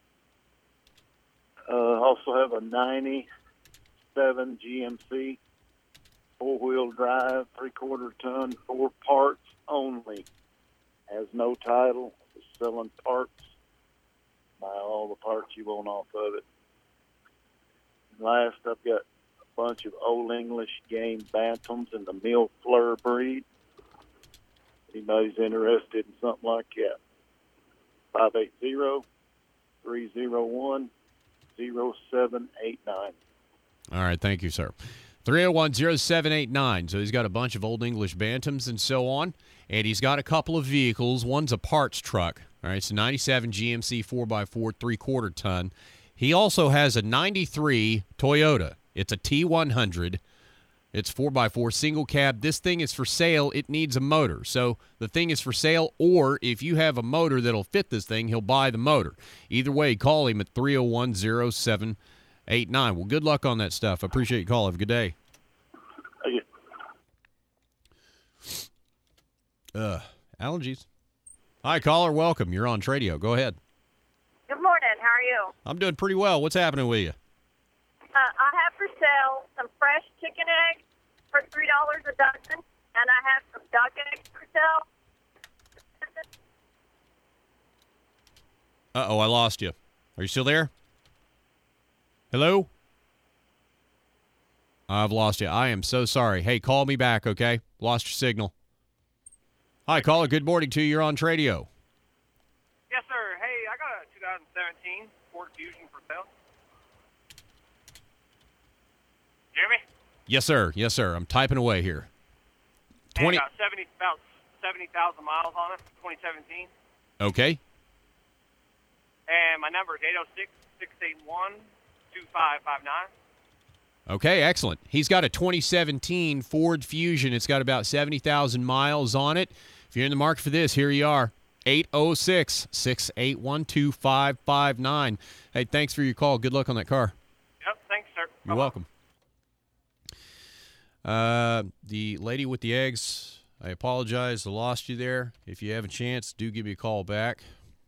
Uh, also have a ninety-seven G M C, four-wheel drive, three-quarter ton, four parts only. Has no title, just selling parts. Buy all the parts you want off of it. And last, I've got a bunch of Old English game bantams in the Mill Fleur breed. Anybody's interested in something like that, five eight zero, three zero one, zero seven eight nine. All right, thank you, sir. three oh one, oh seven eight nine. So he's got a bunch of Old English Bantams and so on. And he's got a couple of vehicles. One's a parts truck. All right, it's a ninety-seven G M C four by four, three-quarter ton. He also has a ninety-three Toyota. It's a T one hundred. It's four by four, single cab. This thing is for sale. It needs a motor. So the thing is for sale, or if you have a motor that'll fit this thing, he'll buy the motor. Either way, call him at three oh one, oh seven eight nine. Well, good luck on that stuff. I appreciate your call. Have a good day. Uh, allergies. Hi, caller. Welcome. You're on Tradio. Go ahead. Good morning. How are you? I'm doing pretty well. What's happening with you? Uh, I have for sale some fresh chicken eggs for three dollars a dozen, and I have some duck eggs for sale. Uh-oh, I lost you. Are you still there? Hello? I've lost you. I am so sorry. Hey, call me back, okay? Lost your signal. Hi, caller. Good morning to you. You're on Tradio. Yes, sir. Hey, I got a two thousand seventeen Ford Fusion for sale. Jeremy? Yes, sir. Yes, sir. I'm typing away here. twenty And about seventy about seventy thousand miles on it. twenty seventeen. Okay. And my number is eight oh six, six eight one, two five five nine. Okay, excellent. He's got a twenty seventeen Ford Fusion. It's got about seventy thousand miles on it. If you're in the market for this, here you are. eight oh six, six eight one, two five five nine. Hey, thanks for your call. Good luck on that car. Yep, thanks, sir. You're welcome. Uh, the lady with the eggs, I apologize. I lost you there. If you have a chance, do give me a call back.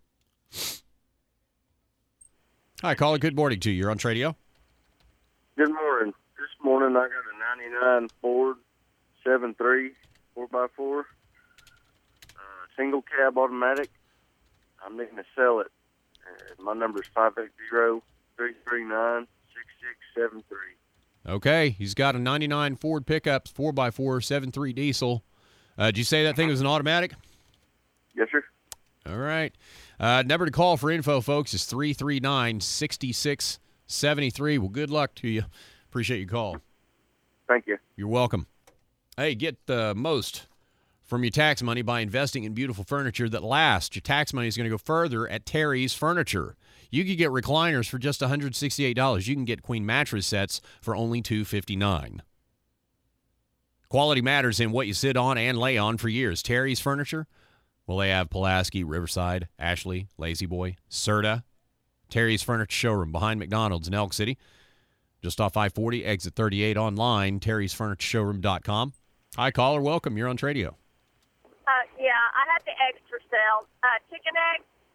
Hi, caller. Good morning to you. You're on Tradio. Good morning. This morning I got a ninety-nine Ford seven three four by four, uh, single cab automatic. I'm needing to sell it. Uh, my number is five eight zero, three three nine, six six seven three. Okay, he's got a ninety-nine Ford pickup, four by four, seven three diesel. Uh, did you say that thing was an automatic? Yes, sir. All right. Uh, number to call for info, folks, is three three nine, six six seven three. Well, good luck to you. Appreciate your call. Thank you. You're welcome. Hey, get the most from your tax money by investing in beautiful furniture that lasts. Your tax money is going to go further at Terry's Furniture. You can get recliners for just one hundred sixty-eight dollars. You can get queen mattress sets for only two hundred fifty-nine dollars. Quality matters in what you sit on and lay on for years. Terry's Furniture, well, they have Pulaski, Riverside, Ashley, Lazy Boy, Serta. Terry's Furniture Showroom behind McDonald's in Elk City. Just off I forty, exit thirty-eight, online, terrys furniture showroom dot com. Hi, caller. Welcome. You're on Tradio. Uh, yeah, I have the eggs for sale. Uh, chicken eggs,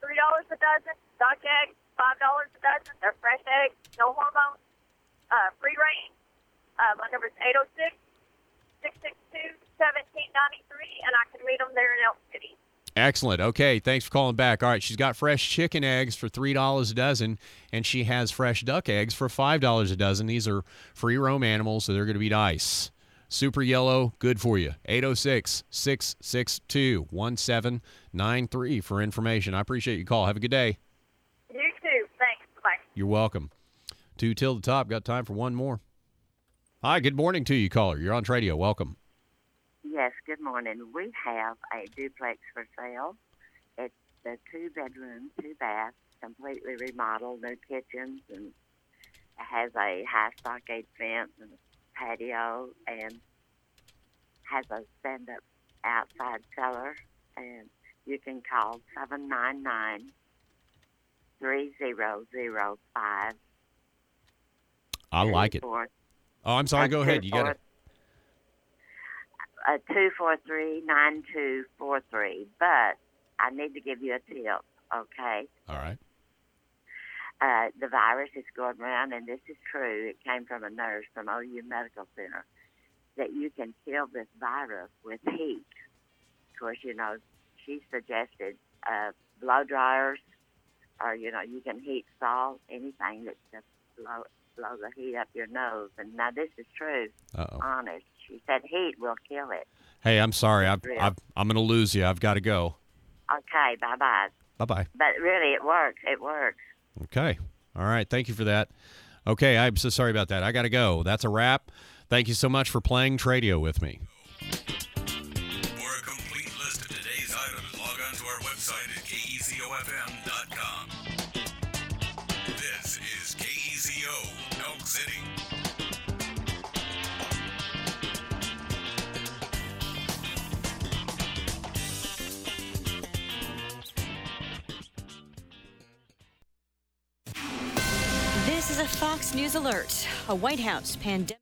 three dollars a dozen. Duck eggs, five dollars a dozen. They're fresh eggs, no hormones, uh, free range. Uh, my number is eight oh six, six six two, one seven nine three, and I can meet them there in Elk City. Excellent. Okay, thanks for calling back. All right, she's got fresh chicken eggs for three dollars a dozen, and she has fresh duck eggs for five dollars a dozen. These are free-roam animals, so they're going to be nice. Super yellow, good for you. eight oh six, six six two, one seven nine three for information. I appreciate your call. Have a good day. You too. Thanks. Bye. You're welcome. Two till the top. Got time for one more. Hi, good morning to you, caller. You're on Tradio. Welcome. Yes, good morning. We have a duplex for sale. It's a two-bedroom, two-bath, completely remodeled, new kitchens, and it has a high stockade fence and a patio, and has a stand-up outside cellar. And you can call seven nine nine, three zero zero five. I like it. Oh, I'm sorry. Go ahead. You got it. Uh, two four three nine two four three. But I need to give you a tip, okay? All right. Uh, the virus is going around, and this is true. It came from a nurse from O U Medical Center, that you can kill this virus with heat. Of course, you know, she suggested uh, blow dryers, or, you know, you can heat salt, anything that just blow, blow the heat up your nose. And now this is true, Uh-oh. honest. She said heat will kill it. Hey, I'm sorry. I've, I've, I'm going to lose you. I've got to go. Okay, bye-bye. Bye-bye. But really, it works. It works. Okay. All right. Thank you for that. Okay. I'm so sorry about that. I got to go. That's a wrap. Thank you so much for playing Tradio with me. For a complete list of today's items, log on to our website at K E C O F M dot com. This is K E C O Elk City. This is a Fox News alert. A White House pandemic.